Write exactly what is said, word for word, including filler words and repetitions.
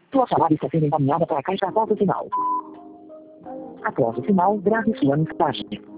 Sua chamada está sendo encaminhada para a caixa após o sinal. Após o sinal, grave sua mensagem.